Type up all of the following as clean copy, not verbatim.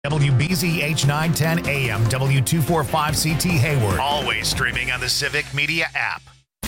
WBZH 910 AM, W245CT Hayward. Always streaming on the Civic Media app.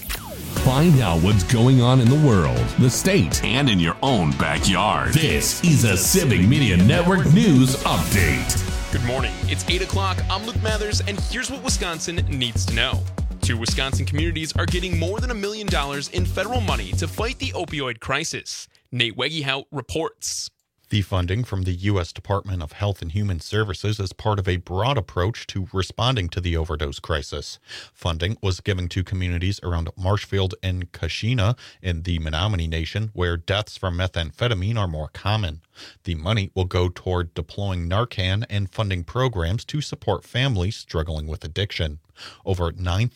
Find out what's going on in the world, the state, and in your own backyard. This is a Civic Media Network News Update. Good morning. It's 8 o'clock. I'm Luke Mathers, and here's what Wisconsin needs to know. 2 Wisconsin communities are getting more than $1 million in federal money to fight the opioid crisis. Nate Wegehout reports. The funding from the U.S. Department of Health and Human Services is part of a broad approach to responding to the overdose crisis. Funding was given to communities around Marshfield and Kashina in the Menominee Nation, where deaths from methamphetamine are more common. The money will go toward deploying Narcan and funding programs to support families struggling with addiction. Over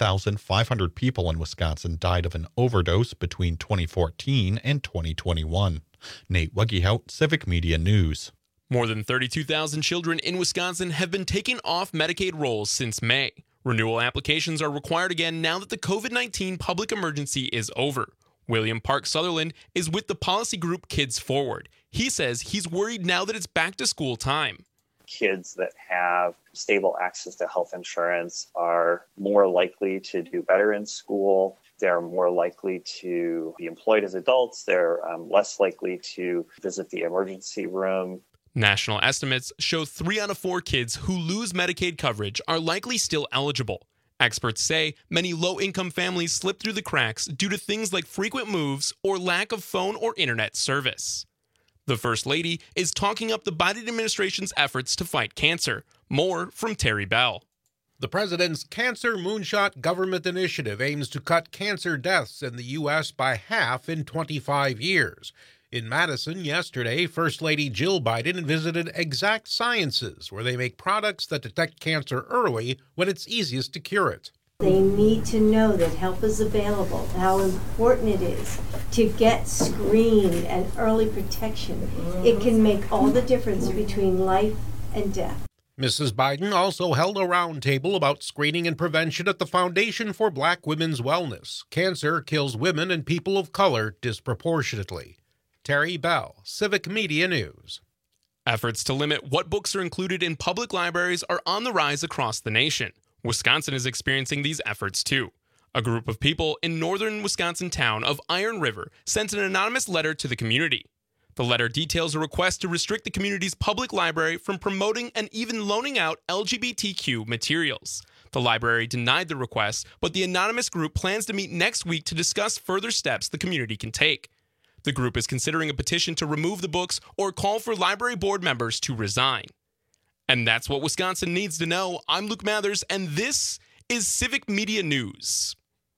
9,500 people in Wisconsin died of an overdose between 2014 and 2021. Nate Wegehout, Civic Media News. More than 32,000 children in Wisconsin have been taken off Medicaid rolls since May. Renewal applications are required again now that the COVID-19 public emergency is over. William Park Sutherland is with the policy group Kids Forward. He says he's worried now that it's back to school time. Kids that have stable access to health insurance are more likely to do better in school. They're more likely to be employed as adults. They're less likely to visit the emergency room. National estimates show 3 out of 4 kids who lose Medicaid coverage are likely still eligible. Experts say many low-income families slip through the cracks due to things like frequent moves or lack of phone or internet service. The First Lady is talking up the Biden administration's efforts to fight cancer. More from Terry Bell. The president's Cancer Moonshot government initiative aims to cut cancer deaths in the U.S. by half in 25 years. In Madison yesterday, First Lady Jill Biden visited Exact Sciences, where they make products that detect cancer early when it's easiest to cure it. They need to know that help is available, how important it is to get screened and early protection. It can make all the difference between life and death. Mrs. Biden also held a roundtable about screening and prevention at the Foundation for Black Women's Wellness. Cancer kills women and people of color disproportionately. Terry Bell, Civic Media News. Efforts to limit what books are included in public libraries are on the rise across the nation. Wisconsin is experiencing these efforts too. A group of people in northern Wisconsin town of Iron River sent an anonymous letter to the community. The letter details a request to restrict the community's public library from promoting and even loaning out LGBTQ materials. The library denied the request, but the anonymous group plans to meet next week to discuss further steps the community can take. The group is considering a petition to remove the books or call for library board members to resign. And that's what Wisconsin needs to know. I'm Luke Mathers, and this is Civic Media News.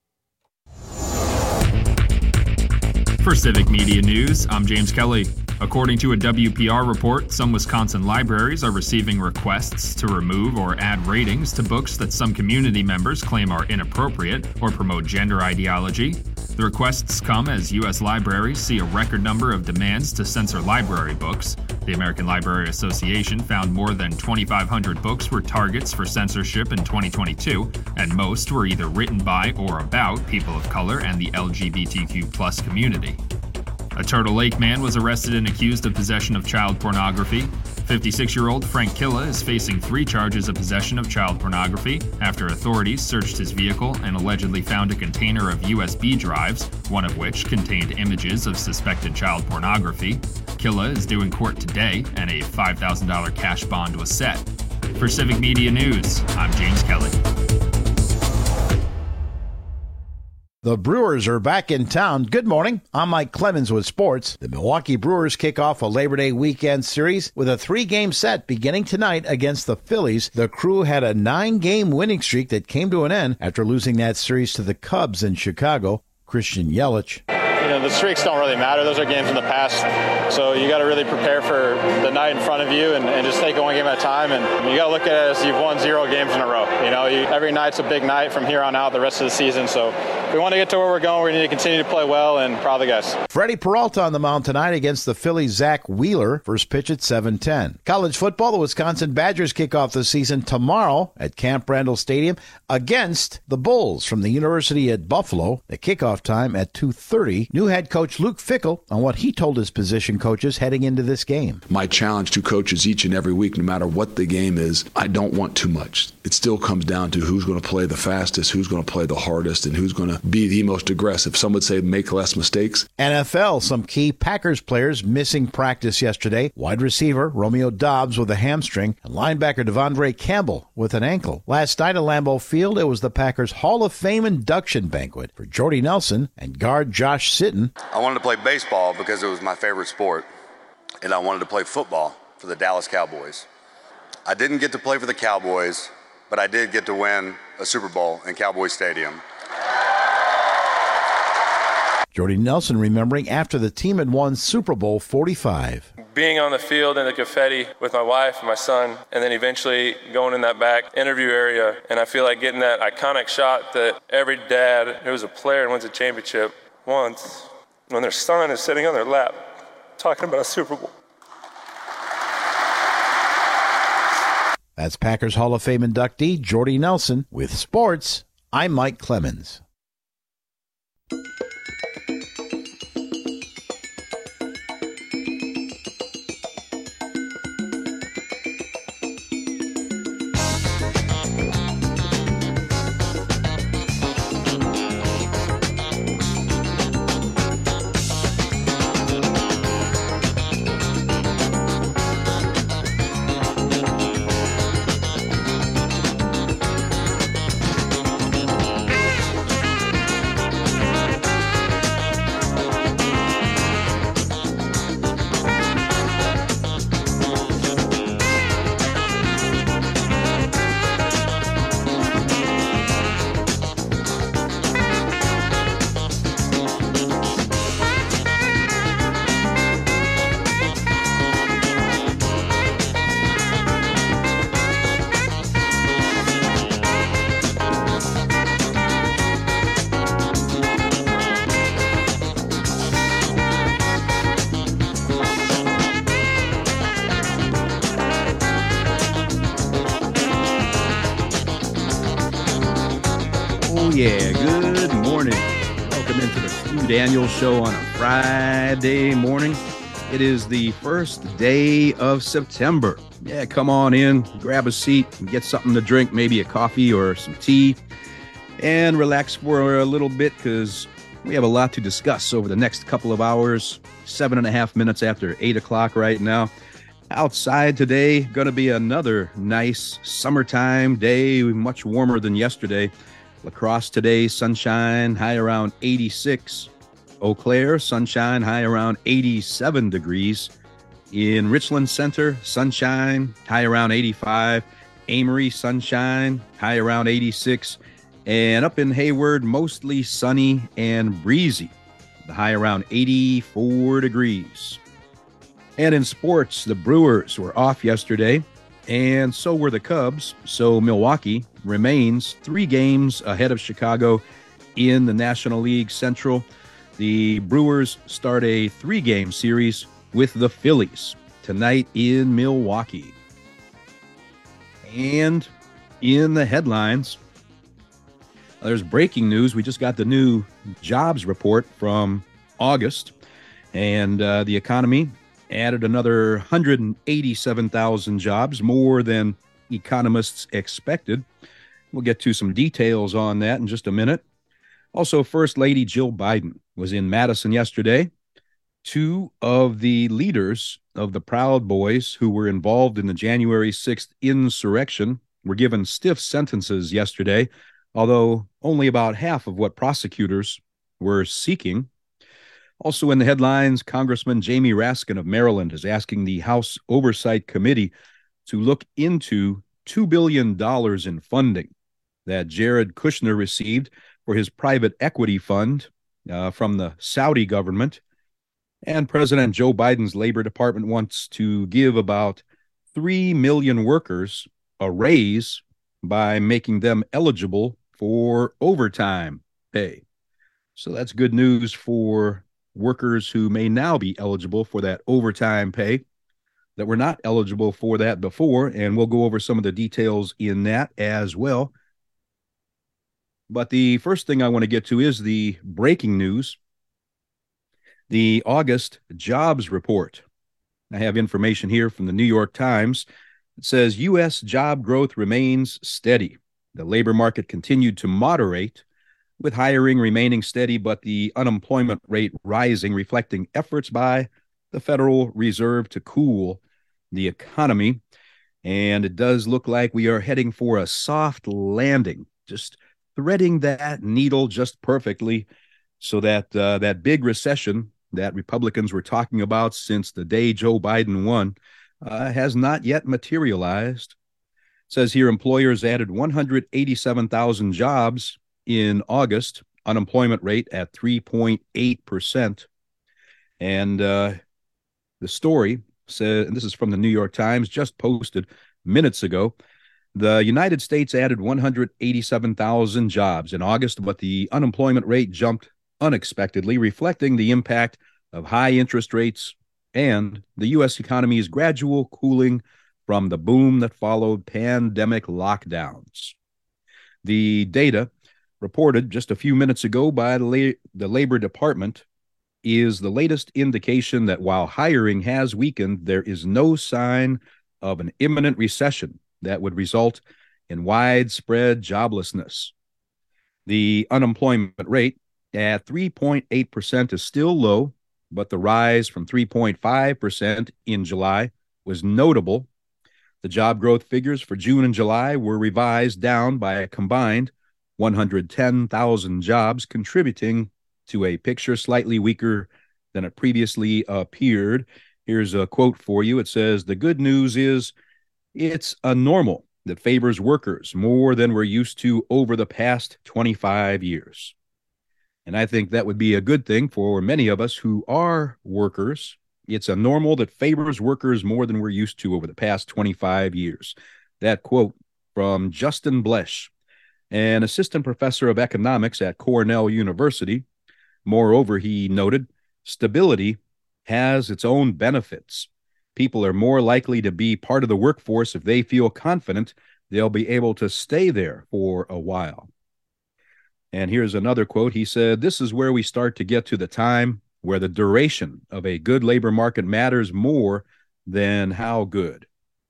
For Civic Media News, I'm James Kelly. According to a WPR report, some Wisconsin libraries are receiving requests to remove or add ratings to books that some community members claim are inappropriate or promote gender ideology. The requests come as U.S. libraries see a record number of demands to censor library books. The American Library Association found more than 2,500 books were targets for censorship in 2022, and most were either written by or about people of color and the LGBTQ+ community. A Turtle Lake man was arrested and accused of possession of child pornography. 56-year-old Frank Killa is facing 3 charges of possession of child pornography after authorities searched his vehicle and allegedly found a container of USB drives, one of which contained images of suspected child pornography. Killa is due in court today, and a $5,000 cash bond was set. For Civic Media News, I'm James Kelly. The Brewers are back in town. Good morning. I'm Mike Clemens with sports. The Milwaukee Brewers kick off a Labor Day weekend series with a 3-game set beginning tonight against the Phillies. The Crew had a 9-game winning streak that came to an end after losing that series to the Cubs in Chicago. Christian Yelich. The streaks don't really matter. Those are games in the past. So you got to really prepare for the night in front of you and just take it one game at a time. And you got to look at it as you've won 0 games in a row. Every night's a big night from here on out the rest of the season. So if we want to get to where we're going, we need to continue to play well and proud of the guys. Freddie Peralta on the mound tonight against the Phillies' Zach Wheeler. First pitch at 7:10. College football, the Wisconsin Badgers kick off the season tomorrow at Camp Randall Stadium against the Bulls from the University at Buffalo. The kickoff time at 2:30. New head coach Luke Fickell on what he told his position coaches heading into this game. My challenge to coaches each and every week, no matter what the game is, I don't want too much. It still comes down to who's going to play the fastest, who's going to play the hardest, and who's going to be the most aggressive. Some would say make less mistakes. NFL, some key Packers players missing practice yesterday. Wide receiver Romeo Doubs with a hamstring and linebacker Devondre Campbell with an ankle. Last night at Lambeau Field, it was the Packers Hall of Fame induction banquet for Jordy Nelson and guard Josh Sitton. I wanted to play baseball because it was my favorite sport, and I wanted to play football for the Dallas Cowboys. I didn't get to play for the Cowboys, but I did get to win a Super Bowl in Cowboy Stadium. Jordy Nelson remembering after the team had won Super Bowl 45. Being on the field in the confetti with my wife and my son, and then eventually going in that back interview area, and I feel like getting that iconic shot that every dad who was a player and wins a championship wants when their son is sitting on their lap talking about a Super Bowl. That's Packers Hall of Fame inductee Jordy Nelson. With sports, I'm Mike Clemens. Yeah, good morning. Welcome into the Stu Daniels Show on a Friday morning. It is the first day of September. Yeah, come on in, grab a seat, and get something to drink, maybe a coffee or some tea, and relax for a little bit because we have a lot to discuss over the next couple of hours. 7.5 minutes after 8 o'clock right now. Outside today, going to be another nice summertime day, much warmer than yesterday. La Crosse today, sunshine, high around 86. Eau Claire, sunshine, high around 87 degrees. In Richland Center, sunshine, high around 85. Amory, sunshine, high around 86. And up in Hayward, mostly sunny and breezy, the high around 84 degrees. And in sports, the Brewers were off yesterday, and so were the Cubs. So Milwaukee remains 3 games ahead of Chicago in the National League Central. The Brewers start a 3-game series with the Phillies tonight in Milwaukee. And in the headlines, there's breaking news. We just got the new jobs report from August, and the economy added another 187,000 jobs, more than economists expected. We'll get to some details on that in just a minute. Also, First Lady Jill Biden was in Madison yesterday. 2 of the leaders of the Proud Boys who were involved in the January 6th insurrection were given stiff sentences yesterday, although only about half of what prosecutors were seeking. Also in the headlines, Congressman Jamie Raskin of Maryland is asking the House Oversight Committee to look into $2 billion in funding that Jared Kushner received for his private equity fund from the Saudi government. And President Joe Biden's Labor Department wants to give about 3 million workers a raise by making them eligible for overtime pay. So that's good news for workers who may now be eligible for that overtime pay that were not eligible for that before, and we'll go over some of the details in that as well. But the first thing I want to get to is the breaking news. The August jobs report. I have information here from the New York Times. It says U.S. job growth remains steady. The labor market continued to moderate, with hiring remaining steady, but the unemployment rate rising, reflecting efforts by the Federal Reserve to cool the economy. And it does look like we are heading for a soft landing, just threading that needle just perfectly so that that big recession that Republicans were talking about since the day Joe Biden won has not yet materialized. It says here employers added 187,000 jobs in August, unemployment rate at 3.8%. And the story said, and this is from the New York Times, just posted minutes ago, the United States added 187,000 jobs in August, but the unemployment rate jumped unexpectedly, reflecting the impact of high interest rates and the U.S. economy's gradual cooling from the boom that followed pandemic lockdowns. The data reported just a few minutes ago by the Labor Department is the latest indication that while hiring has weakened, there is no sign of an imminent recession that would result in widespread joblessness. The unemployment rate at 3.8% is still low, but the rise from 3.5% in July was notable. The job growth figures for June and July were revised down by a combined 110,000 jobs, contributing to a picture slightly weaker than it previously appeared. Here's a quote for you. It says, "The good news is it's a normal that favors workers more than we're used to over the past 25 years. And I think that would be a good thing for many of us who are workers. It's a normal that favors workers more than we're used to over the past 25 years. That quote from Justin Blesh, an assistant professor of economics at Cornell University. Moreover, he noted, stability has its own benefits. People are more likely to be part of the workforce if they feel confident they'll be able to stay there for a while." And here's another quote. He said, "This is where we start to get to the time where the duration of a good labor market matters more than how good."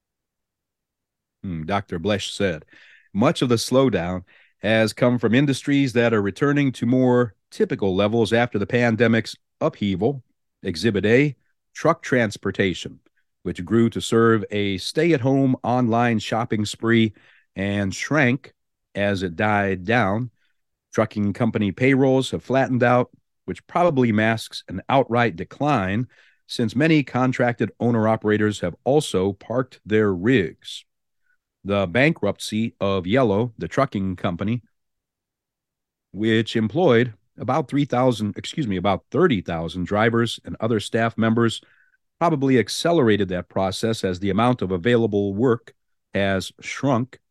Dr. Blesh said, much of the slowdown has come from industries that are returning to more typical levels after the pandemic's upheaval. Exhibit A, truck transportation, which grew to serve a stay-at-home online shopping spree and shrank as it died down. Trucking company payrolls have flattened out, which probably masks an outright decline since many contracted owner-operators have also parked their rigs. The bankruptcy of Yellow, the trucking company, which employed about 30,000 drivers and other staff members, probably accelerated that process as the amount of available work has shrunk.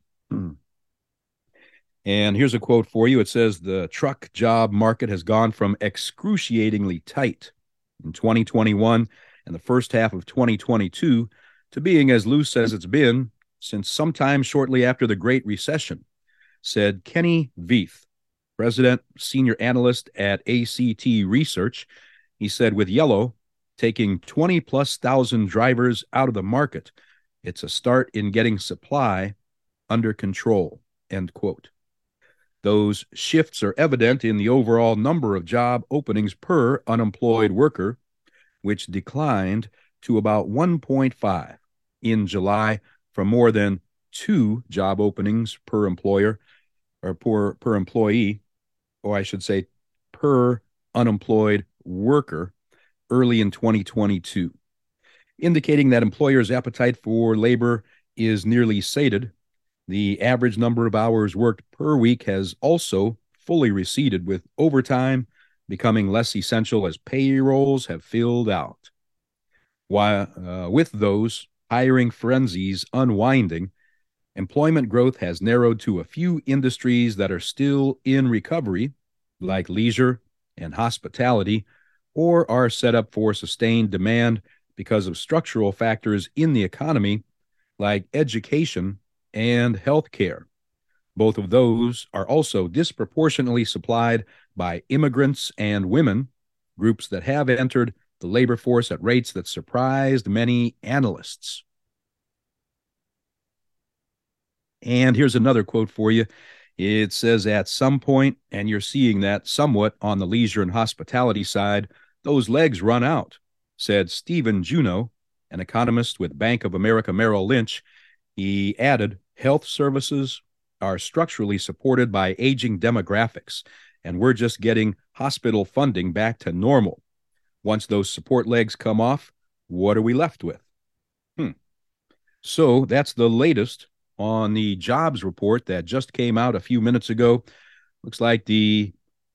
And here's a quote for you. It says, "The truck job market has gone from excruciatingly tight in 2021 and the first half of 2022 to being as loose as it's been since sometime shortly after the Great Recession," said Kenny Veith, president, senior analyst at ACT Research. He said, "With Yellow taking 20,000+ drivers out of the market, it's a start in getting supply under control," end quote. Those shifts are evident in the overall number of job openings per unemployed worker, which declined to about 1.5 in July from more than 2 job openings per employer, or per employee, or I should say per unemployed worker early in 2022, indicating that employers' appetite for labor is nearly sated. The average number of hours worked per week has also fully receded, with overtime becoming less essential as payrolls have filled out. While with those hiring frenzies unwinding, employment growth has narrowed to a few industries that are still in recovery, like leisure and hospitality, or are set up for sustained demand because of structural factors in the economy, like education and healthcare. Both of those are also disproportionately supplied by immigrants and women, groups that have entered the labor force at rates that surprised many analysts. And here's another quote for you. It says, at some point, and you're seeing that somewhat on the leisure and hospitality side, those legs run out, said Stephen Juneau, an economist with Bank of America Merrill Lynch. He added, health services are structurally supported by aging demographics, and we're just getting hospital funding back to normal. Once those support legs come off, what are we left with? So that's the latest on the jobs report that just came out a few minutes ago. Looks like the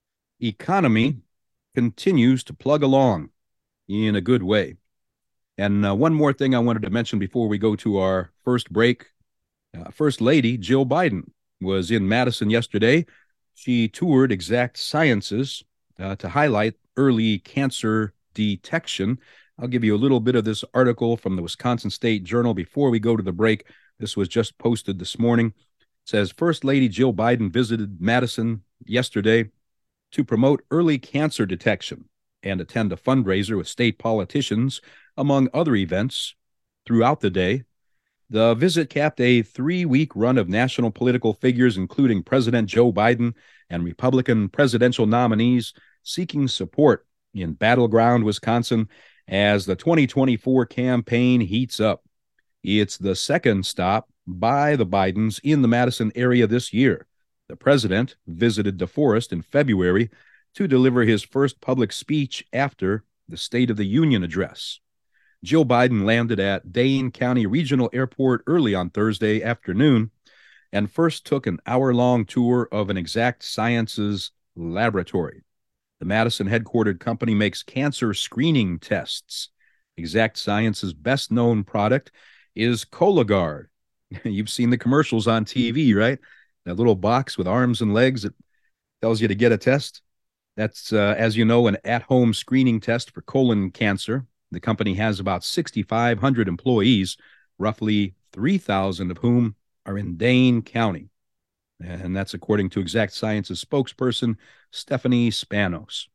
economy continues to plug along in a good way. And one more thing I wanted to mention before we go to our first break. First Lady Jill Biden was in Madison yesterday. She toured Exact Sciences to highlight early cancer detection. I'll give you a little bit of this article from the Wisconsin State Journal before we go to the break. This was just posted this morning. It says, First Lady Jill Biden visited Madison yesterday to promote early cancer detection and attend a fundraiser with state politicians, among other events throughout the day. The visit capped a 3-week run of national political figures, including President Joe Biden and Republican presidential nominees, seeking support in battleground Wisconsin as the 2024 campaign heats up. It's the second stop by the Bidens in the Madison area this year. The president visited DeForest in February to deliver his first public speech after the State of the Union address. Jill Biden landed at Dane County Regional Airport early on Thursday afternoon and first took an hour-long tour of an Exact Sciences laboratory. The Madison headquartered company makes cancer screening tests. Exact Sciences' best-known product is Cologuard. You've seen the commercials on TV, right? That little box with arms and legs that tells you to get a test. That's, as you know, an at-home screening test for colon cancer. The company has about 6,500 employees, roughly 3,000 of whom are in Dane County. And that's according to Exact Sciences spokesperson Stephanie Spanos.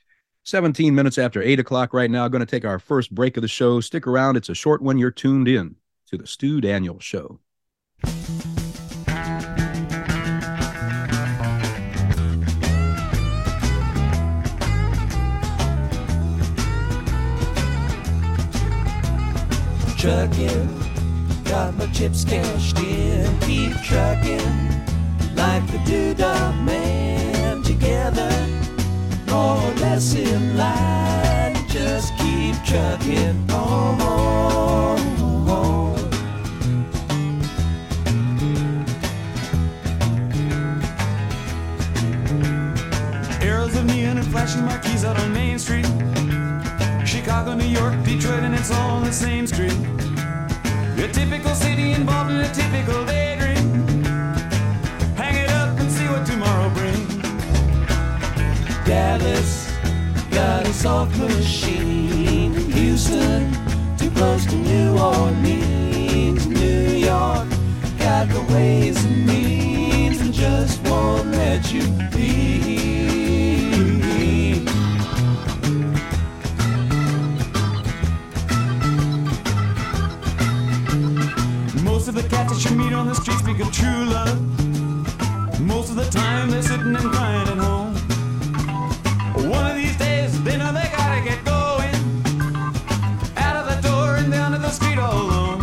17 minutes after 8 o'clock right now. Going to take our first break of the show. Stick around. It's a short one. You're tuned in to the Stu Daniels Show. Trucking, got my chips cashed in, keep trucking like the Doodah Man. Together, more or less in line, just keep trucking on. Arrows of neon and flashing marquees out on Main Street. Chicago, New York, Detroit, and it's all on the same street. A typical city involved in a typical daydream. Hang it up and see what tomorrow brings. Dallas got a soft machine. Houston, too close to New Orleans. New York got the ways and means and just won't let you be. Most of the cats that you meet on the street speak of true love. Most of the time they're sitting and crying at home. One of these days they know they gotta get going. Out of the door and down to the street all alone.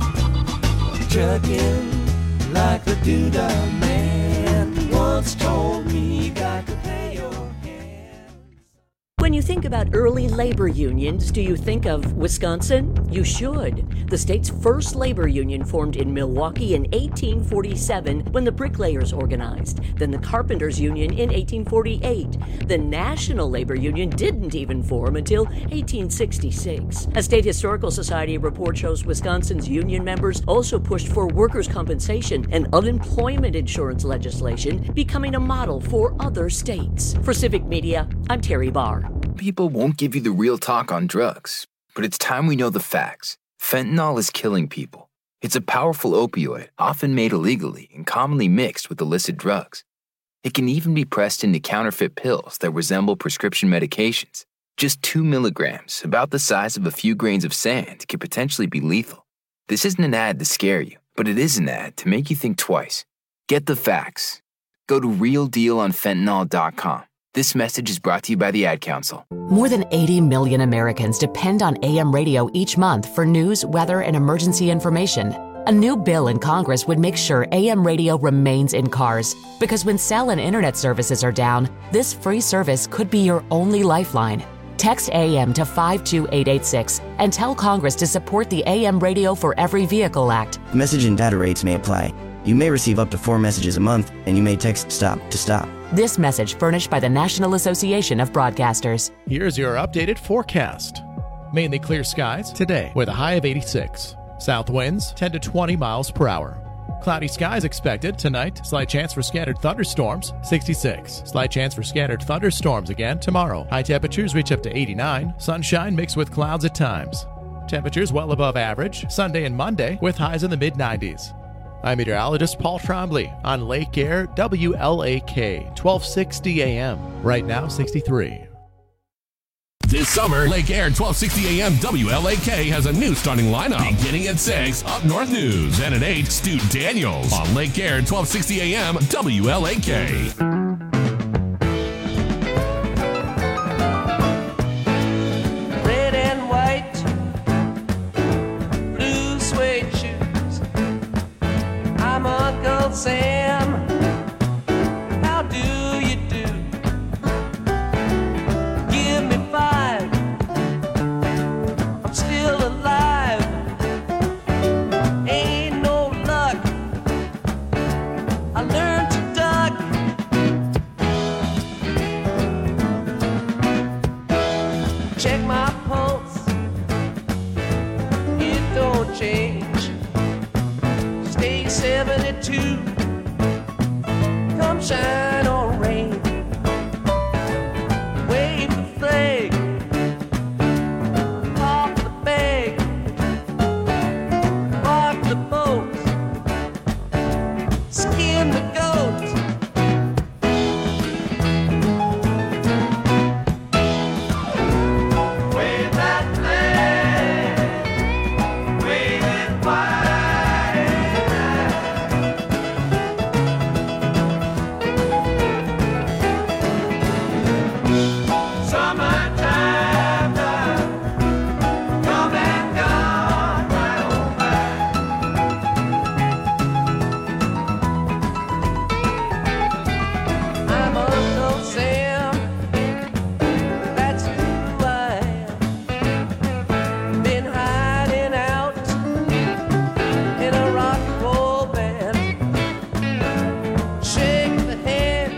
Trucking like the Doodah Man once told me, you got to pay your hands. When you think about early labor unions, do you think of Wisconsin? You should. The state's first labor union formed in Milwaukee in 1847 when the bricklayers organized. Then the carpenters union in 1848. The National Labor Union didn't even form until 1866. A State Historical Society report shows Wisconsin's union members also pushed for workers' compensation and unemployment insurance legislation, becoming a model for other states. For Civic Media, I'm Terry Barr. People won't give you the real talk on drugs, but it's time we know the facts. Fentanyl is killing people. It's a powerful opioid, often made illegally and commonly mixed with illicit drugs. It can even be pressed into counterfeit pills that resemble prescription medications. Just 2 milligrams, about the size of a few grains of sand, could potentially be lethal. This isn't an ad to scare you, but it is an ad to make you think twice. Get the facts. Go to realdealonfentanyl.com. This message is brought to you by the Ad Council. More than 80 million Americans depend on AM radio each month for news, weather, and emergency information. A new bill in Congress would make sure AM radio remains in cars, because when cell and internet services are down, this free service could be your only lifeline. Text AM to 52886 and tell Congress to support the AM Radio for Every Vehicle Act. Message and data rates may apply. You may receive up to 4 messages a month, and you may text STOP to stop. This message furnished by the National Association of Broadcasters. Here's your updated forecast. Mainly clear skies today with a high of 86. South winds 10 to 20 miles per hour. Cloudy skies expected tonight. Slight chance for scattered thunderstorms, 66. Slight chance for scattered thunderstorms again tomorrow. High temperatures reach up to 89. Sunshine mixed with clouds at times. Temperatures well above average Sunday and Monday with highs in the mid-90s. I'm meteorologist Paul Trombley on Lake Air WLAK 1260 AM. Right now 63. This summer, Lake Air 1260 AM WLAK has a new starting lineup. Beginning at 6, Up North News, and at 8, Stu Daniels on Lake Air 1260 AM WLAK. Red and white, blue suede shoes. I'm Uncle Sam. How do you do? Give me 5. I'm still alive. Ain't no luck. I learned to duck. Check my pulse. It don't change. Stay 72. Come shine or rain. Wave the flag. Pop the bag. Rock the boat. Skin the goat. Wave that flag. Wave it Summertime done. Come and gone, my old I'm Uncle Sam. That's who I am. Been hiding out in a rock and roll band. Shake the hand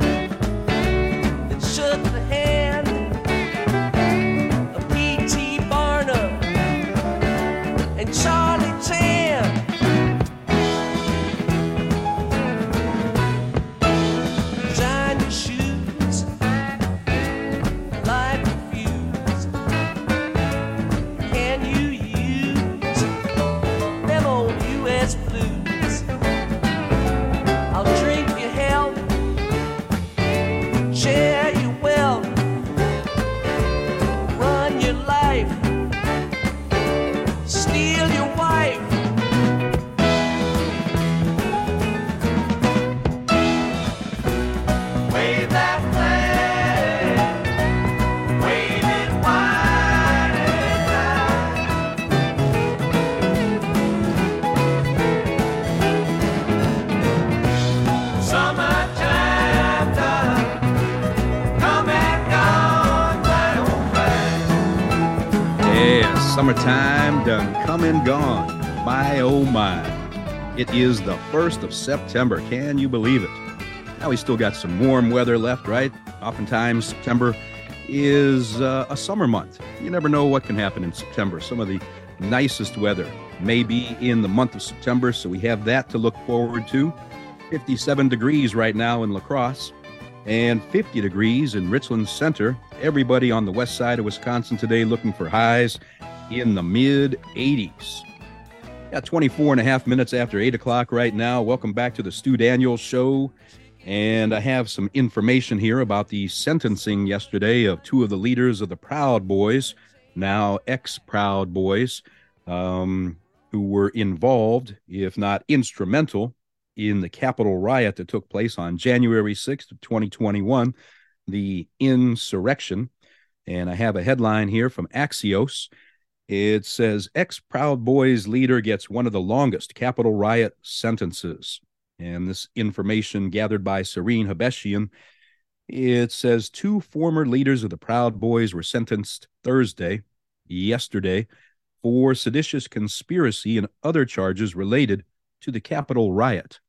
that shook the hand of P.T. Barnum and Charlie Chan. Shine your shoes, light the fuse. Can you use them old U.S. blues? I'll drink your health, share your wealth, run your life, steal your wife. Wave that flag, wave it wide and Summertime done, come and gone, my old Yeah, summertime done come and gone. My oh my. It is the 1st of September. Can you believe it? Now we still got some warm weather left, right? Oftentimes September is a summer month. You never know what can happen in September. Some of the nicest weather may be in the month of September, so we have that to look forward to. 57 degrees right now in La Crosse and 50 degrees in Richland Center. Everybody on the west side of Wisconsin today looking for highs in the mid-80s. Got 24 and a half minutes after 8 o'clock right now. Welcome back to the Stu Daniels Show. And I have some information here about the sentencing yesterday of two of the leaders of the Proud Boys, now ex-Proud Boys, who were involved, if not instrumental, in the Capitol riot that took place on January 6th of 2021, the insurrection. And I have a headline here from Axios. It says, ex-Proud Boys leader gets one of the longest Capitol riot sentences. And this information gathered by Serene Habeshian, it says two former leaders of the Proud Boys were sentenced yesterday, for seditious conspiracy and other charges related to the Capitol riot.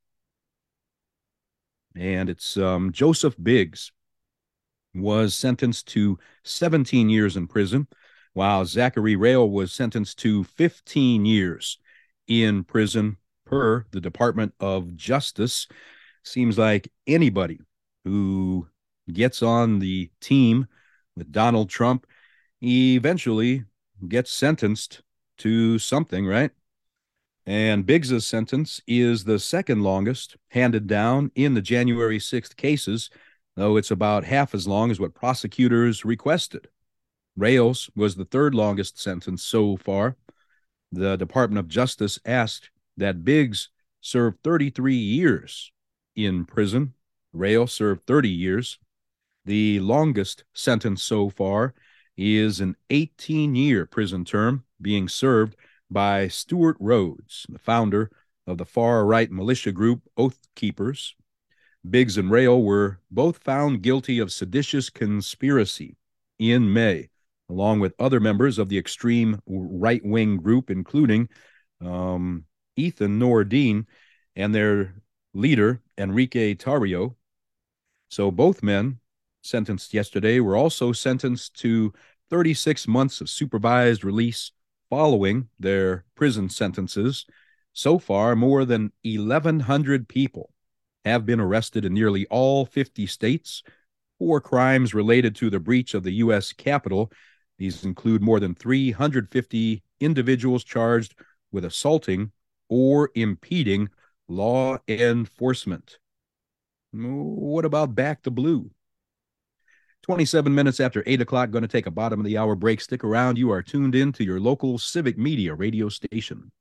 And it's Joseph Biggs was sentenced to 17 years in prison, while Zachary Rail was sentenced to 15 years in prison per the Department of Justice. Seems like anybody who gets on the team with Donald Trump eventually gets sentenced to something, right? And Biggs's sentence is the second longest handed down in the January 6th cases, though it's about half as long as what prosecutors requested. Rails was the third longest sentence so far. The Department of Justice asked that Biggs served 33 years in prison. Rail served 30 years. The longest sentence so far is an 18-year prison term being served by Stuart Rhodes, the founder of the far-right militia group Oath Keepers. Biggs and Rail were both found guilty of seditious conspiracy in May, along with other members of the extreme right-wing group, including Ethan Nordine and their leader, Enrique Tarrio. So both men sentenced yesterday were also sentenced to 36 months of supervised release following their prison sentences. So far, more than 1,100 people have been arrested in nearly all 50 states for crimes related to the breach of the U.S. Capitol. These include more than 350 individuals charged with assaulting or impeding law enforcement. What about back to blue? 27 minutes after 8 o'clock, going to take a bottom of the hour break. Stick around. You are tuned in to your local civic media radio station.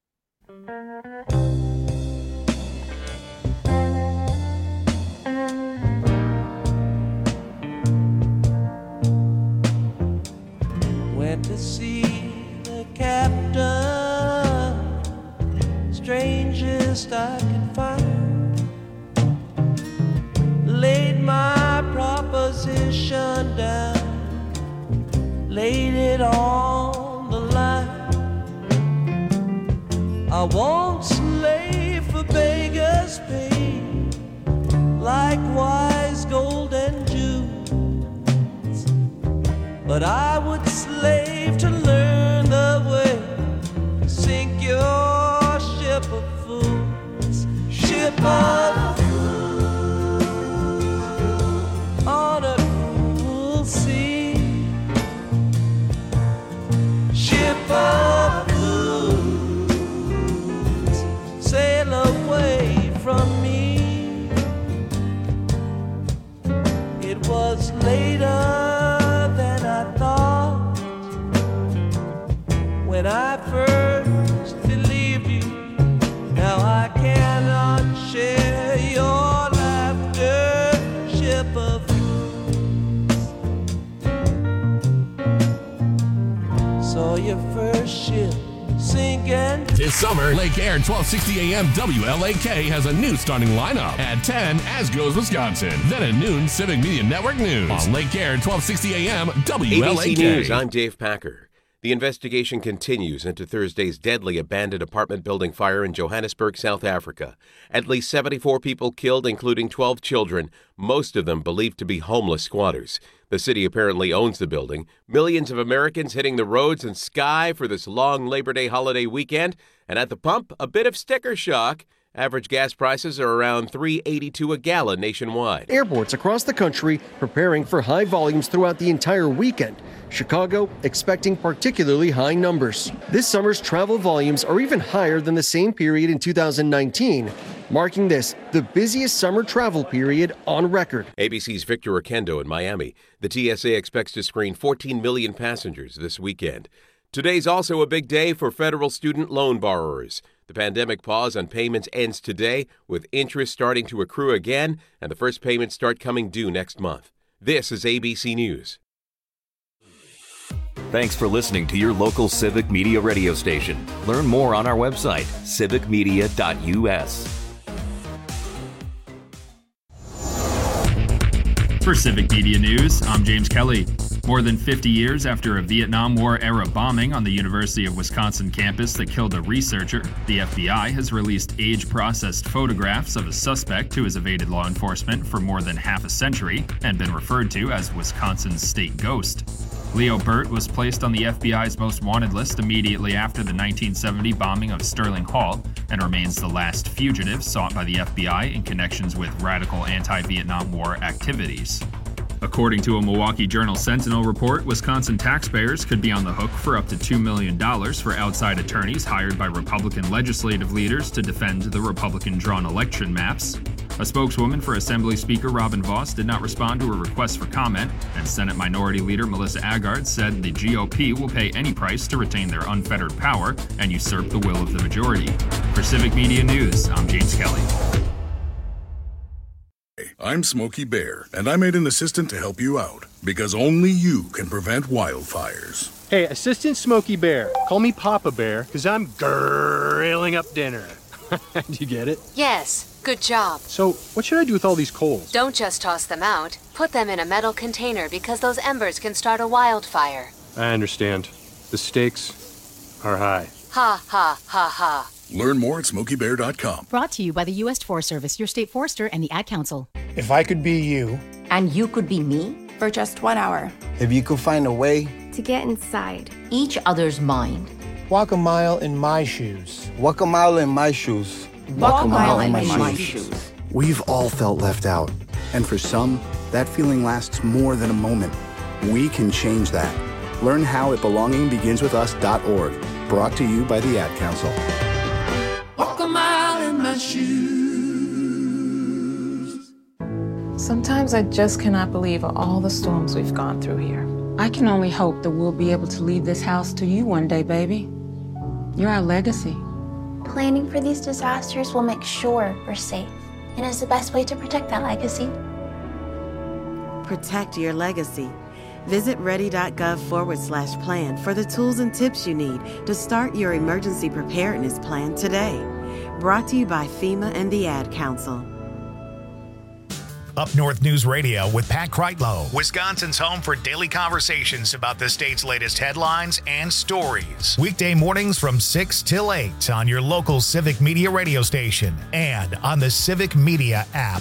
Went to see the captain, strangest I could find. Laid my proposition down, laid it on the line. I won't slave for beggars' pay, likewise gold and jewels, but I would slave to learn the way to sink your ship of fools, ship of fools on a cruel sea, ship of fools, sail away from me. It was later than I thought when I first believed you. Now I cannot share your laughter, ship of fools. Saw your first ship sinking. This summer, Lake Air 1260 AM WLAK has a new starting lineup. At 10, As Goes Wisconsin. Then at noon, Civic Media Network News. On Lake Air 1260 AM WLAK. ABC News, I'm Dave Packer. The investigation continues into Thursday's deadly abandoned apartment building fire in Johannesburg, South Africa. At least 74 people killed, including 12 children, most of them believed to be homeless squatters. The city apparently owns the building. Millions of Americans hitting the roads and sky for this long Labor Day holiday weekend. And at the pump, a bit of sticker shock. Average gas prices are around $3.82 a gallon nationwide. Airports across the country preparing for high volumes throughout the entire weekend. Chicago expecting particularly high numbers. This summer's travel volumes are even higher than the same period in 2019, marking this the busiest summer travel period on record. ABC's Victor Oquendo in Miami. The TSA expects to screen 14 million passengers this weekend. Today's also a big day for federal student loan borrowers. The pandemic pause on payments ends today, with interest starting to accrue again, and the first payments start coming due next month. This is ABC News. Thanks for listening to your local Civic Media radio station. Learn more on our website, civicmedia.us. For Civic Media News, I'm James Kelly. More than 50 years after a Vietnam War-era bombing on the University of Wisconsin campus that killed a researcher, the FBI has released age-processed photographs of a suspect who has evaded law enforcement for more than half a century and been referred to as Wisconsin's state ghost. Leo Burt was placed on the FBI's most wanted list immediately after the 1970 bombing of Sterling Hall and remains the last fugitive sought by the FBI in connections with radical anti-Vietnam War activities. According to a Milwaukee Journal-Sentinel report, Wisconsin taxpayers could be on the hook for up to $2 million for outside attorneys hired by Republican legislative leaders to defend the Republican-drawn election maps. A spokeswoman for Assembly Speaker Robin Vos did not respond to a request for comment, and Senate Minority Leader Melissa Agard said the GOP will pay any price to retain their unfettered power and usurp the will of the majority. For Civic Media News, I'm James Kelly. I'm Smokey Bear, and I made an assistant to help you out, because only you can prevent wildfires. Hey, Assistant Smokey Bear. Call me Papa Bear, because I'm grilling up dinner. Do you get it? Yes, good job. So, what should I do with all these coals? Don't just toss them out. Put them in a metal container because those embers can start a wildfire. I understand. The stakes are high. Ha, ha, ha, ha. Learn more at SmokeyBear.com. Brought to you by the U.S. Forest Service, your state forester, and the Ad Council. If I could be you. And you could be me? For just 1 hour. If you could find a way. To get inside. Each other's mind. Walk a mile in my shoes. Walk a mile in my shoes. Walk a mile in my shoes. We've all felt left out. And for some, that feeling lasts more than a moment. We can change that. Learn how at belongingbeginswithus.org. Brought to you by the Ad Council. Walk a mile in my shoes. Sometimes I just cannot believe all the storms we've gone through here. I can only hope that we'll be able to leave this house to you one day, baby. You're our legacy. Planning for these disasters will make sure we're safe, and is the best way to protect that legacy. Protect your legacy. Visit ready.gov/plan for the tools and tips you need to start your emergency preparedness plan today. Brought to you by FEMA and the Ad Council. Up North News Radio with Pat Kreitlow, Wisconsin's home for daily conversations about the state's latest headlines and stories. Weekday mornings from 6 till 8 on your local Civic Media radio station and on the Civic Media app.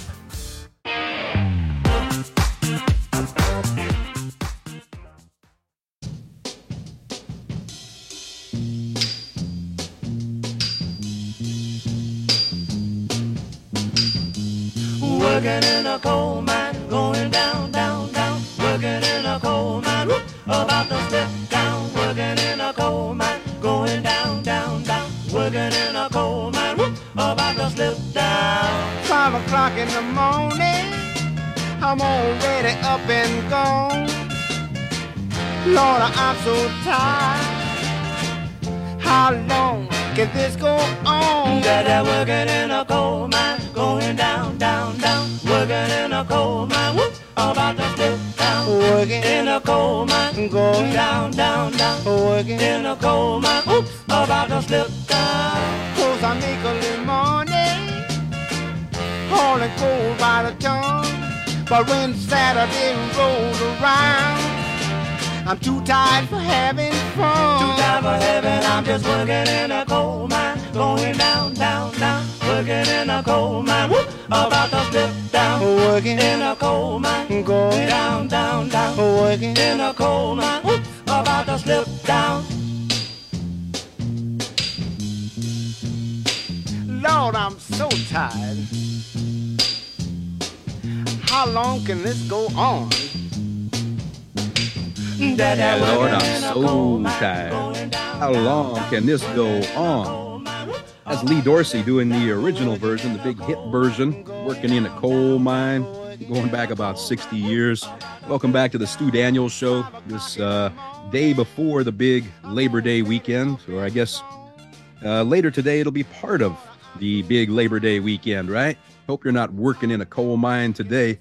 Working in a coal mine, going down, down, down. Working in a coal mine, whoop, about to slip down. Working in a coal mine, going down, down, down. Working in a coal mine, whoop, about to slip down. 5 o'clock in the morning, I'm already up and gone. Lord, I'm so tired. How long can this go on? Daddy working in a coal mine, going down, down, down. Working in a coal mine, whoop, about to slip down. Working in a coal mine, going down, down, down. Working in a coal mine, whoop, about to slip down. 'Cause I make a little money, hauling coal by the ton. But when Saturday rolls around, I'm too tired for having fun. Too tired for having, I'm just working in a coal mine, going down, down, down. Working in a coal mine, whoop, about to slip down. Working in a coal mine, going down, down, down. Working in a coal mine, whoop, about to slip down. Lord, I'm so tired. How long can this go on? Yeah, Lord, I'm so tired. How long can this go on? That's Lee Dorsey doing the original version, the big hit version, working in a coal mine, going back about 60 years. Welcome back to the Stu Daniels Show, this day before the big Labor Day weekend, or I guess later today it'll be part of the big Labor Day weekend, right? Hope you're not working in a coal mine today.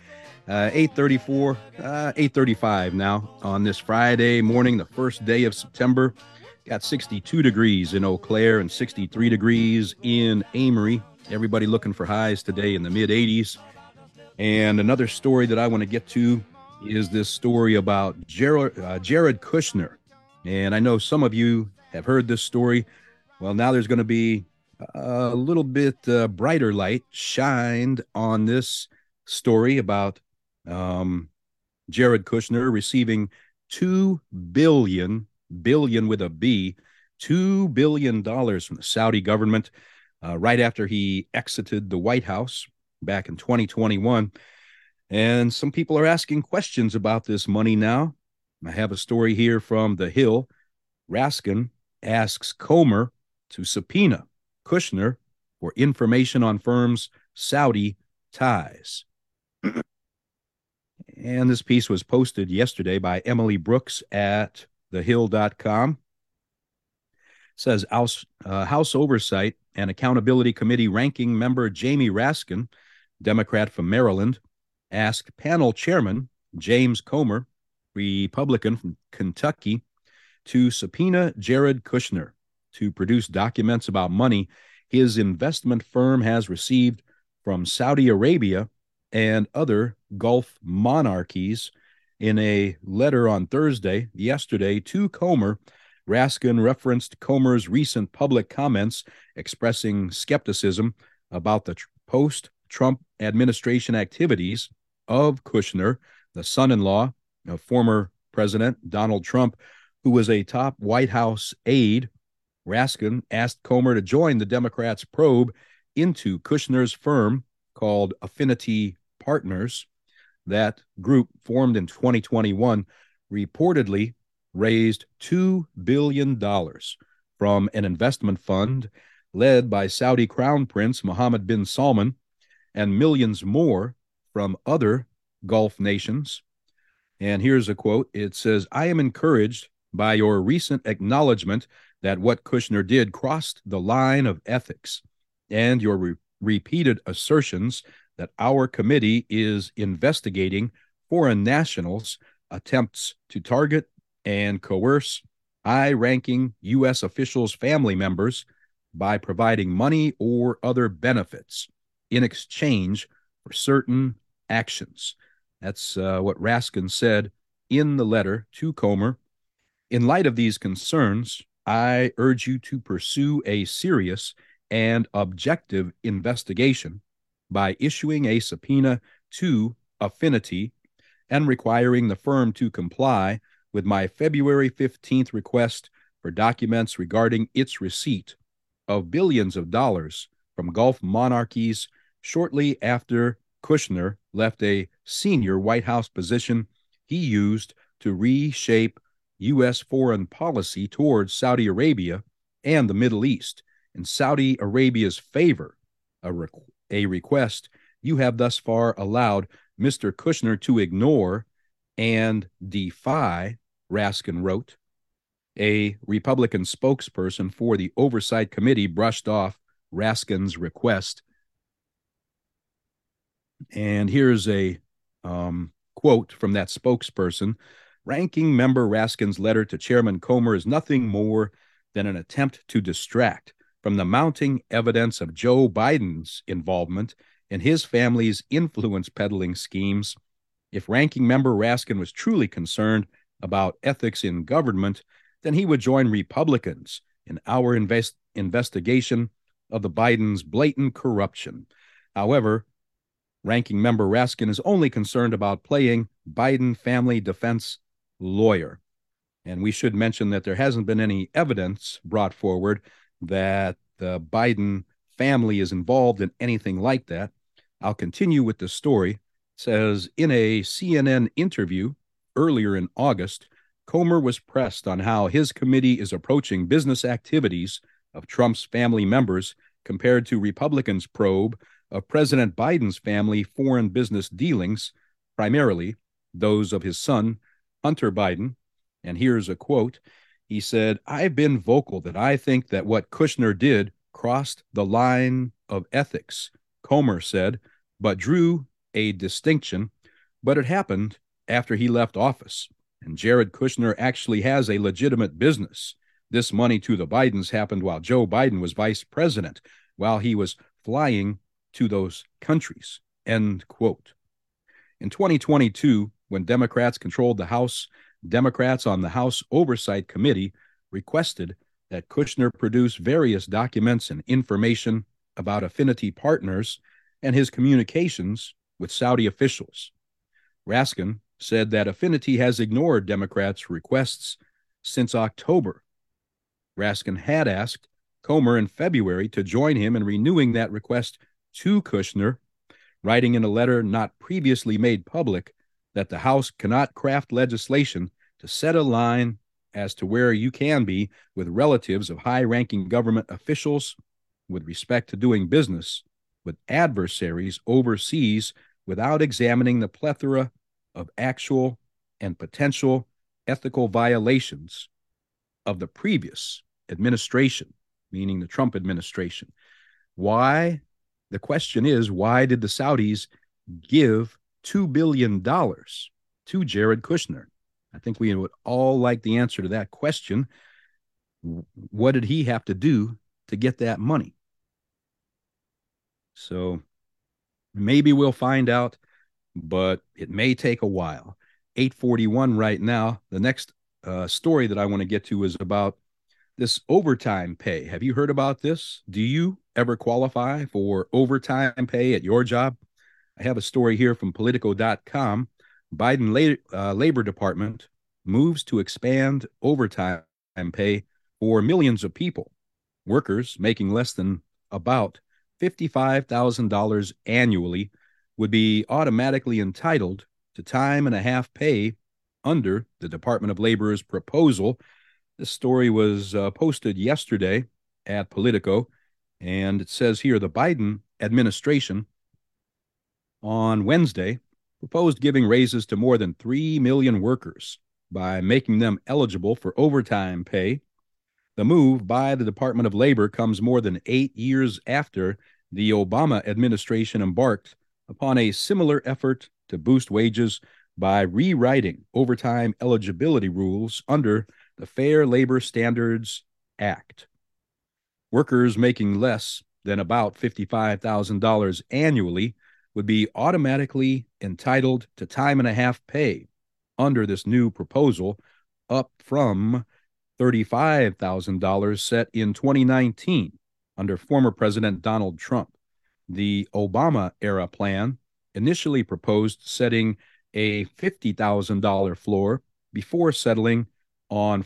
8:35 now on this Friday morning, the first day of September. Got 62 degrees in Eau Claire and 63 degrees in Amory. Everybody looking for highs today in the mid-80s. And another story that I want to get to is this story about Jared Kushner. And I know some of you have heard this story. Well, now there's going to be a little bit brighter light shined on this story about Jared Kushner receiving $2 billion with a B, $2 billion from the Saudi government right after he exited the White House back in 2021. And some people are asking questions about this money now. I have a story here from The Hill. Raskin asks Comer to subpoena Kushner for information on firm's Saudi ties. And this piece was posted yesterday by Emily Brooks at thehill.com. It says House Oversight and Accountability Committee ranking member Jamie Raskin, Democrat from Maryland, asked panel chairman James Comer, Republican from Kentucky, to subpoena Jared Kushner to produce documents about money his investment firm has received from Saudi Arabia and other Gulf monarchies. In a letter on yesterday, to Comer, Raskin referenced Comer's recent public comments expressing skepticism about the post-Trump administration activities of Kushner, the son-in-law of former President Donald Trump, who was a top White House aide. Raskin asked Comer to join the Democrats' probe into Kushner's firm called Affinity Partners. That group, formed in 2021, reportedly raised $2 billion from an investment fund led by Saudi Crown Prince Mohammed bin Salman and millions more from other Gulf nations. And here's a quote. It says, "I am encouraged by your recent acknowledgement that what Kushner did crossed the line of ethics and your repeated assertions that our committee is investigating foreign nationals' attempts to target and coerce high-ranking U.S. officials' family members by providing money or other benefits in exchange for certain actions." That's what Raskin said in the letter to Comer. "In light of these concerns, I urge you to pursue a serious and objective investigation by issuing a subpoena to Affinity and requiring the firm to comply with my February 15th request for documents regarding its receipt of billions of dollars from Gulf monarchies shortly after Kushner left a senior White House position he used to reshape U.S. foreign policy towards Saudi Arabia and the Middle East in Saudi Arabia's favor, a request you have thus far allowed Mr. Kushner to ignore and defy," Raskin wrote. A Republican spokesperson for the Oversight Committee brushed off Raskin's request. And here's a quote from that spokesperson. "Ranking member Raskin's letter to Chairman Comer is nothing more than an attempt to distract from the mounting evidence of Joe Biden's involvement in his family's influence peddling schemes. If Ranking Member Raskin was truly concerned about ethics in government, then he would join Republicans in our investigation of the Biden's blatant corruption. However, Ranking Member Raskin is only concerned about playing Biden family defense lawyer." And we should mention that there hasn't been any evidence brought forward that the Biden family is involved in anything like that. I'll continue with the story. It says, in a CNN interview earlier in August, Comer was pressed on how his committee is approaching business activities of Trump's family members compared to Republicans' probe of President Biden's family foreign business dealings, primarily those of his son, Hunter Biden. And here's a quote. He said, "I've been vocal that I think that what Kushner did crossed the line of ethics," Comer said, but drew a distinction. But it happened after he left office, and Jared Kushner actually has a legitimate business. This money to the Bidens happened while Joe Biden was vice president, while he was flying to those countries, end quote. In 2022, when Democrats controlled the House, Democrats on the House Oversight Committee requested that Kushner produce various documents and information about Affinity Partners and his communications with Saudi officials. Raskin said that Affinity has ignored Democrats' requests since October. Raskin had asked Comer in February to join him in renewing that request to Kushner, writing in a letter not previously made public that the House cannot craft legislation to set a line as to where you can be with relatives of high-ranking government officials with respect to doing business with adversaries overseas without examining the plethora of actual and potential ethical violations of the previous administration, meaning the Trump administration. Why? The question is, why did the Saudis give $2 billion to Jared Kushner? I think we would all like the answer to that question. What did he have to do to get that money? So maybe we'll find out, but it may take a while. 8:41 right now. The next story that I want to get to is about this overtime pay. Have you heard about this? Do you ever qualify for overtime pay at your job? I have a story here from Politico.com. Biden Labor Department moves to expand overtime pay for millions of people. Workers making less than about $55,000 annually would be automatically entitled to time and a half pay under the Department of Labor's proposal. This story was posted yesterday at Politico, and it says here the Biden administration on Wednesday proposed giving raises to more than 3 million workers by making them eligible for overtime pay. The move by the Department of Labor comes more than 8 years after the Obama administration embarked upon a similar effort to boost wages by rewriting overtime eligibility rules under the Fair Labor Standards Act. Workers making less than about $55,000 annually would be automatically entitled to time and a half pay under this new proposal, up from $35,000 set in 2019 under former President Donald Trump. The Obama-era plan initially proposed setting a $50,000 floor before settling on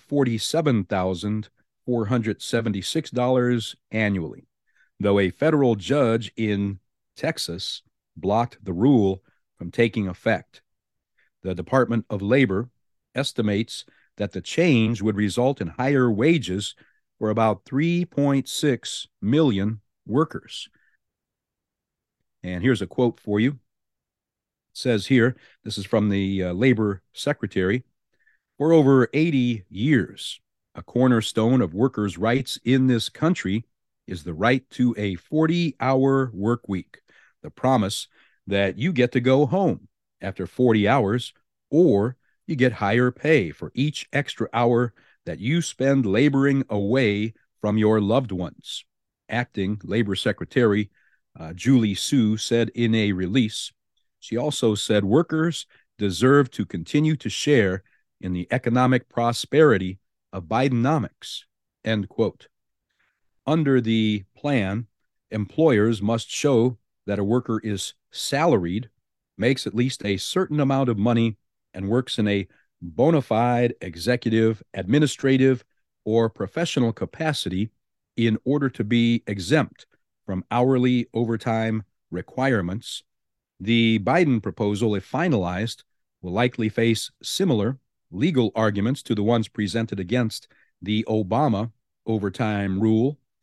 $47,476 annually, though a federal judge in Texas blocked the rule from taking effect. The Department of Labor estimates that the change would result in higher wages for about 3.6 million workers. And here's a quote for you. It says here, this is from the Labor Secretary, "For over 80 years, a cornerstone of workers' rights in this country is the right to a 40-hour work week, the promise that you get to go home after 40 hours, or you get higher pay for each extra hour that you spend laboring away from your loved ones." Acting Labor Secretary Julie Su said in a release. She also said workers deserve to continue to share in the economic prosperity of Bidenomics, end quote. Under the plan, employers must show that a worker is salaried, makes at least a certain amount of money, and works in a bona fide executive, administrative, or professional capacity in order to be exempt from hourly overtime requirements. The Biden proposal, if finalized, will likely face similar legal arguments to the ones presented against the Obama overtime rule.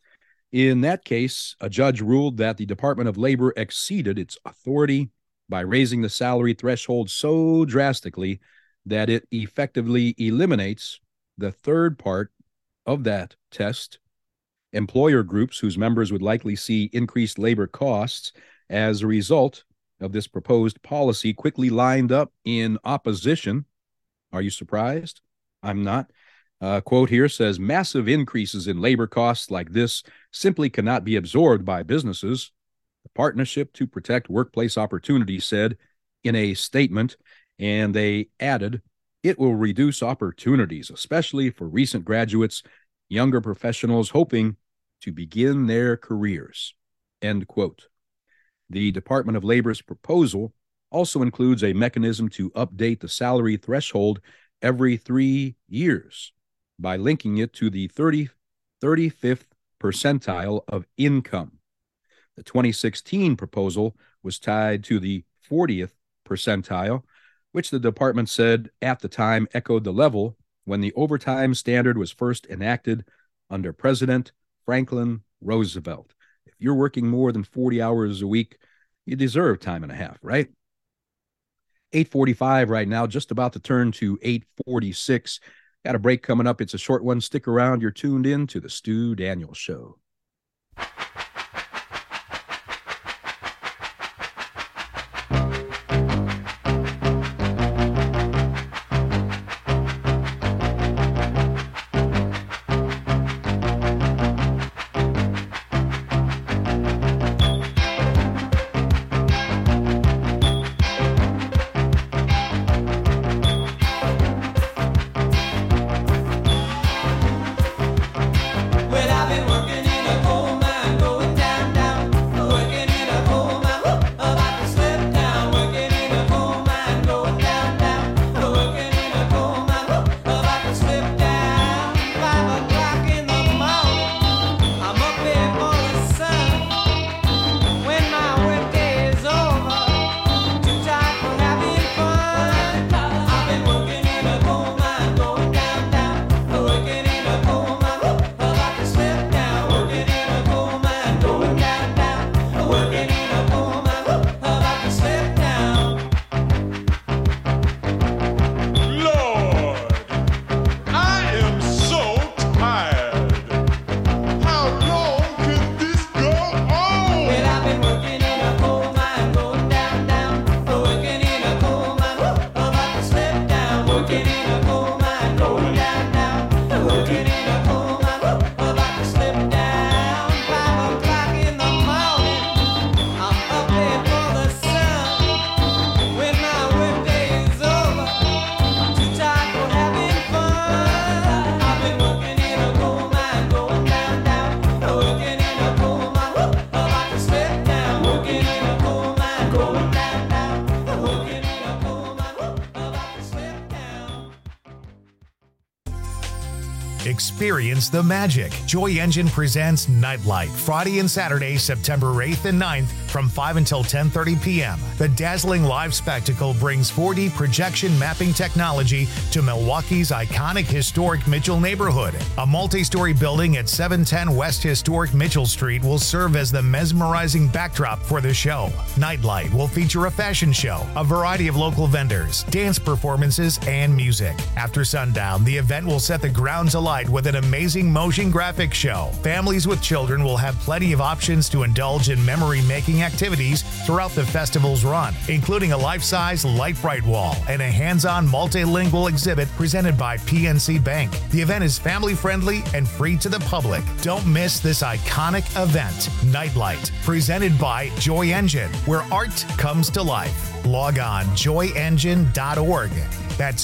In that case, a judge ruled that the Department of Labor exceeded its authority by raising the salary threshold so drastically that it effectively eliminates the third part of that test. Employer groups whose members would likely see increased labor costs as a result of this proposed policy quickly lined up in opposition. Are you surprised? I'm not. Quote here says, massive increases in labor costs like this simply cannot be absorbed by businesses. The Partnership to Protect Workplace Opportunity said in a statement, and they added, it will reduce opportunities, especially for recent graduates, younger professionals hoping to begin their careers. End quote. The Department of Labor's proposal also includes a mechanism to update the salary threshold every 3 years by linking it to the 35th percentile of income. The 2016 proposal was tied to the 40th percentile, which the department said at the time echoed the level when the overtime standard was first enacted under President Franklin Roosevelt. If you're working more than 40 hours a week, you deserve time and a half, right? 8:45 right now, just about to turn to 8:46. Got a break coming up. It's a short one. Stick around. You're tuned in to the Stu Daniels Show. Experience the magic. Joy Engine presents Nightlight, Friday and Saturday, September 8th and 9th from 5 until 10:30 p.m. The dazzling live spectacle brings 4D projection mapping technology to Milwaukee's iconic historic Mitchell neighborhood. A multi-story building at 710 West Historic Mitchell Street will serve as the mesmerizing backdrop for the show. Nightlight will feature a fashion show, a variety of local vendors, dance performances, and music. After sundown, the event will set the grounds alight with an amazing motion graphics show. Families with children will have plenty of options to indulge in memory-making activities throughout the festival's run, including a life-size Light-Bright wall and a hands-on multilingual exhibit presented by PNC Bank. The event is family-friendly and free to the public. Don't miss this iconic event, Nightlight, presented by Joy Engine, where art comes to life. Log on joyengine.org. That's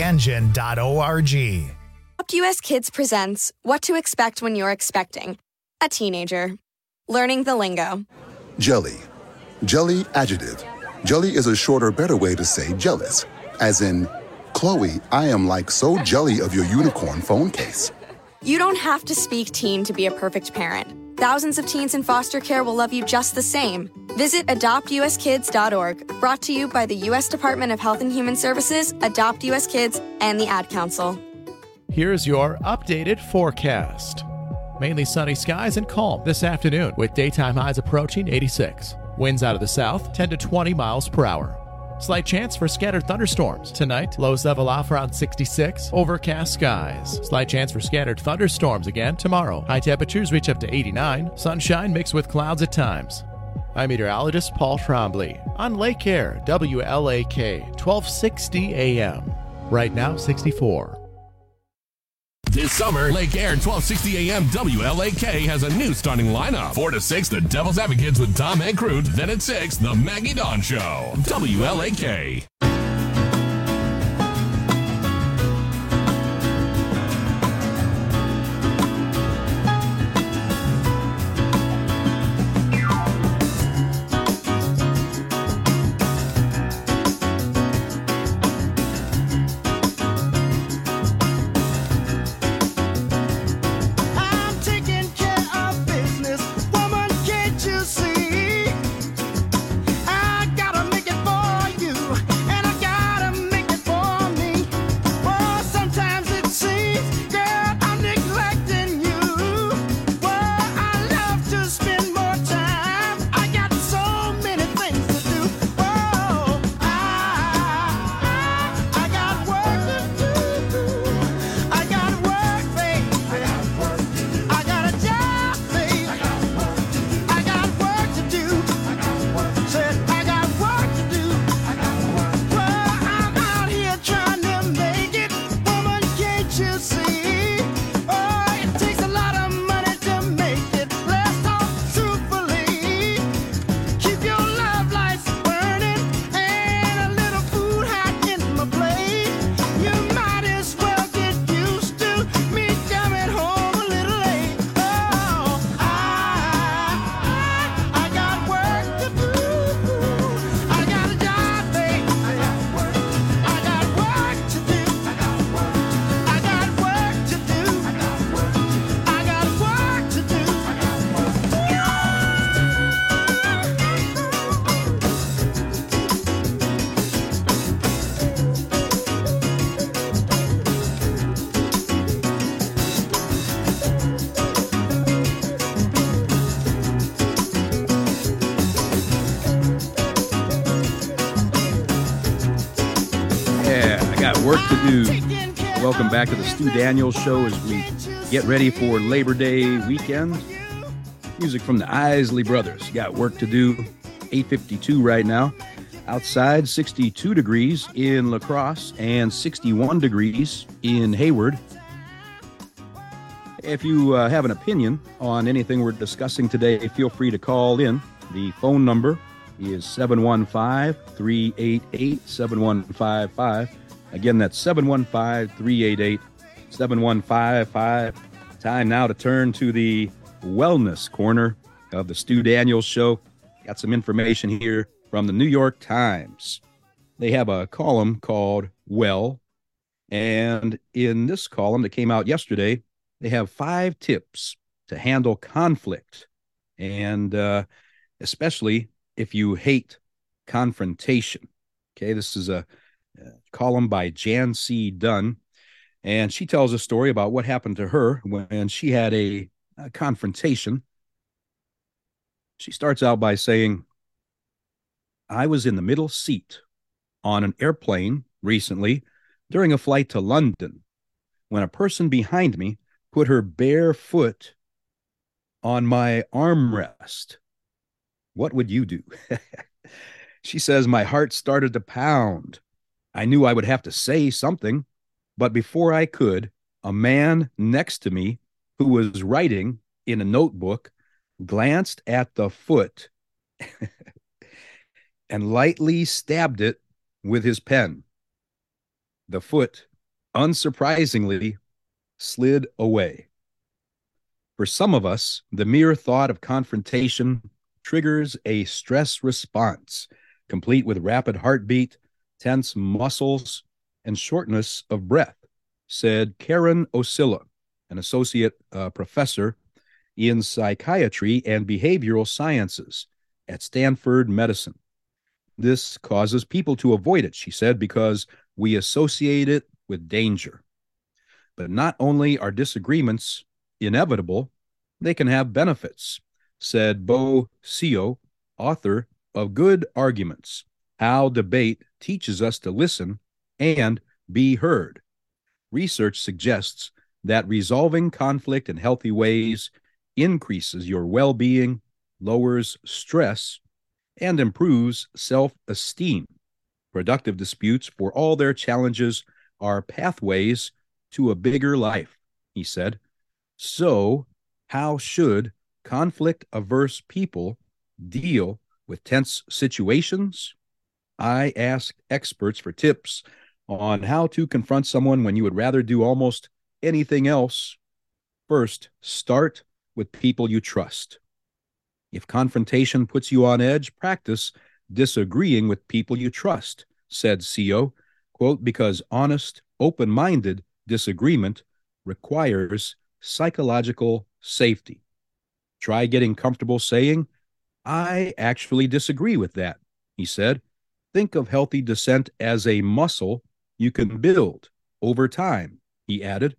joyengine.org. Adopt US Kids presents What to Expect When You're Expecting a Teenager. Learning the lingo. Jelly. Jelly adjective. Jelly is a shorter, better way to say jealous. As in, Chloe, I am like so jelly of your unicorn phone case. You don't have to speak teen to be a perfect parent. Thousands of teens in foster care will love you just the same. Visit adoptuskids.org, brought to you by the U.S. Department of Health and Human Services, Adopt US Kids, and the Ad Council. Here's your updated forecast. Mainly sunny skies and calm this afternoon with daytime highs approaching 86. Winds out of the south 10 to 20 miles per hour. Slight chance for scattered thunderstorms. Tonight, lows level off around 66. Overcast skies. Slight chance for scattered thunderstorms again tomorrow. High temperatures reach up to 89. Sunshine mixed with clouds at times. I'm meteorologist Paul Trombley on Lake Air, WLAK, 1260 AM. Right now, 64. This summer, Lake Air 1260 AM WLAK has a new starting lineup. 4 to 6, The Devil's Advocates with Tom and Crute. Then at 6, The Maggie Dawn Show. WLAK. Work to do. Welcome back to the Stu Daniels Show as we get ready for Labor Day weekend. Music from the Isley Brothers. Got work to do. 8:52 right now. Outside, 62 degrees in La Crosse and 61 degrees in Hayward. If you have an opinion on anything we're discussing today, feel free to call in. The phone number is 715-388-7155. Again, that's 715-388-7155. Time now to turn to the wellness corner of the Stu Daniels Show. Got some information here from the New York Times. They have a column called Well, and in this column that came out yesterday, they have 5 tips to handle conflict, and especially if you hate confrontation. Okay, this is a column by Jan C. Dunn, and she tells a story about what happened to her when she had a confrontation. She starts out by saying, I was in the middle seat on an airplane recently during a flight to London when a person behind me put her bare foot on my armrest. What would you do? She says, my heart started to pound. I knew I would have to say something, but before I could, a man next to me who was writing in a notebook glanced at the foot and lightly stabbed it with his pen. The foot, unsurprisingly, slid away. For some of us, the mere thought of confrontation triggers a stress response, complete with rapid heartbeat, tense muscles, and shortness of breath, said Karen Oscilla, an associate professor in psychiatry and behavioral sciences at Stanford Medicine. This causes people to avoid it, she said, because we associate it with danger. But not only are disagreements inevitable, they can have benefits, said Bo Seo, author of Good Arguments, How Debate Teaches Us to Listen and Be Heard. Research suggests that resolving conflict in healthy ways increases your well-being, lowers stress, and improves self-esteem. Productive disputes, for all their challenges, are pathways to a bigger life, he said. So, how should conflict-averse people deal with tense situations? I asked experts for tips on how to confront someone when you would rather do almost anything else. First, start with people you trust. If confrontation puts you on edge, practice disagreeing with people you trust, said Seo, quote, because honest, open-minded disagreement requires psychological safety. Try getting comfortable saying, I actually disagree with that, he said. Think of healthy dissent as a muscle you can build over time, he added.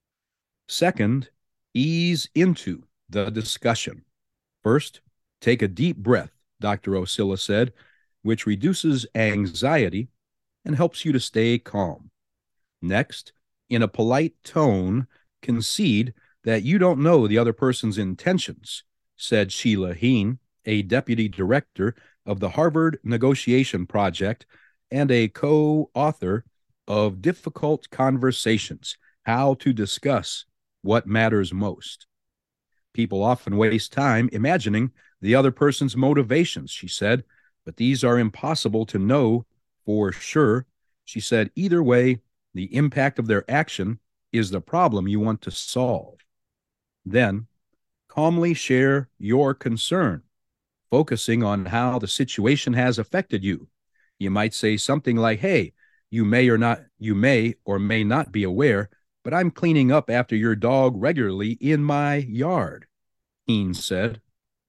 Second, ease into the discussion. First, take a deep breath, Dr. Osilla said, which reduces anxiety and helps you to stay calm. Next, in a polite tone, concede that you don't know the other person's intentions, said Sheila Heen, a deputy director of the Harvard Negotiation Project and a co-author of Difficult Conversations, How to Discuss What Matters Most. People often waste time imagining the other person's motivations, she said, but these are impossible to know for sure. She said, either way, the impact of their action is the problem you want to solve. Then, calmly share your concern, focusing on how the situation has affected you. You might say something like, hey, you may or may not be aware, but I'm cleaning up after your dog regularly in my yard, Heen said.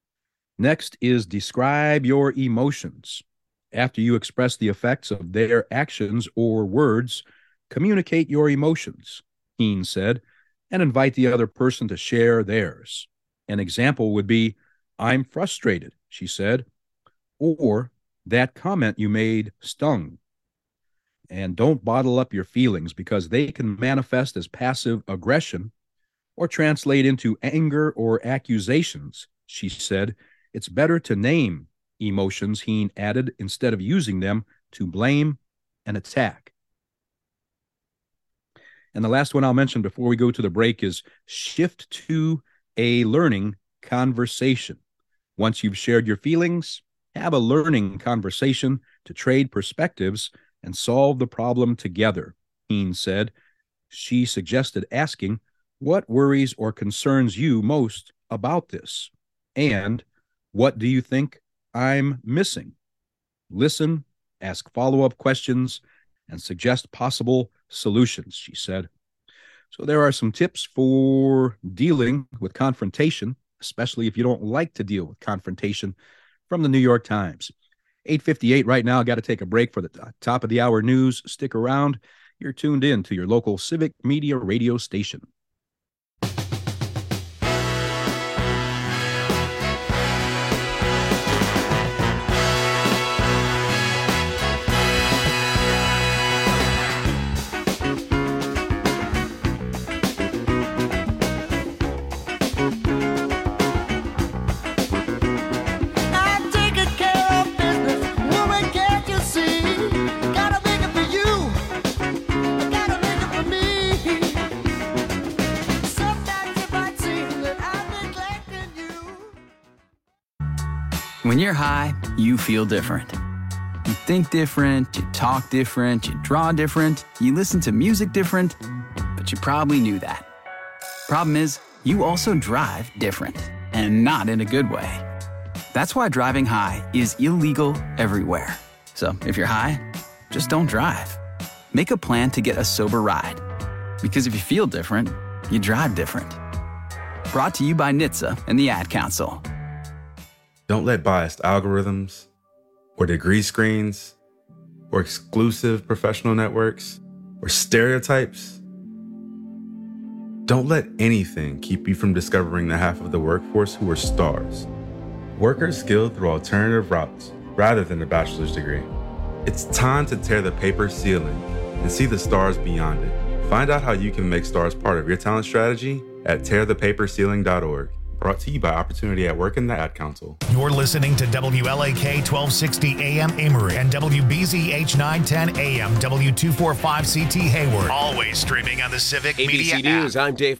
Next is describe your emotions. After you express the effects of their actions or words, communicate your emotions, Heen said, and invite the other person to share theirs. An example would be, I'm frustrated, she said, or that comment you made stung. And don't bottle up your feelings because they can manifest as passive aggression or translate into anger or accusations, she said. It's better to name emotions, Heen added, instead of using them to blame and attack. And the last one I'll mention before we go to the break is shift to a learning conversation. Once you've shared your feelings, have a learning conversation to trade perspectives and solve the problem together, Heen said. She suggested asking, what worries or concerns you most about this? And what do you think I'm missing? Listen, ask follow-up questions, and suggest possible solutions, she said. So there are some tips for dealing with confrontation, especially if you don't like to deal with confrontation, from the New York Times. 8:58 right now. Got to take a break for the top of the hour news. Stick around. You're tuned in to your local civic media radio station. When you're high, you feel different. You think different, you talk different, you draw different, you listen to music different, but you probably knew that. Problem is, you also drive different, and not in a good way. That's why driving high is illegal everywhere. So if you're high, just don't drive. Make a plan to get a sober ride. Because if you feel different, you drive different. Brought to you by NHTSA and the Ad Council. Don't let biased algorithms or degree screens or exclusive professional networks or stereotypes Don't let anything keep you from discovering the half of the workforce who are stars. Workers skilled through alternative routes rather than a bachelor's degree. It's time to tear the paper ceiling and see the stars beyond it. Find out how you can make stars part of your talent strategy at tearthepaperceiling.org. Brought to you by Opportunity at Work and the Ad Council. You're listening to WLAK 1260 AM Emory and WBZH 910 AM W245CT Hayward. Always streaming on the Civic ABC Media News, app. I'm Dave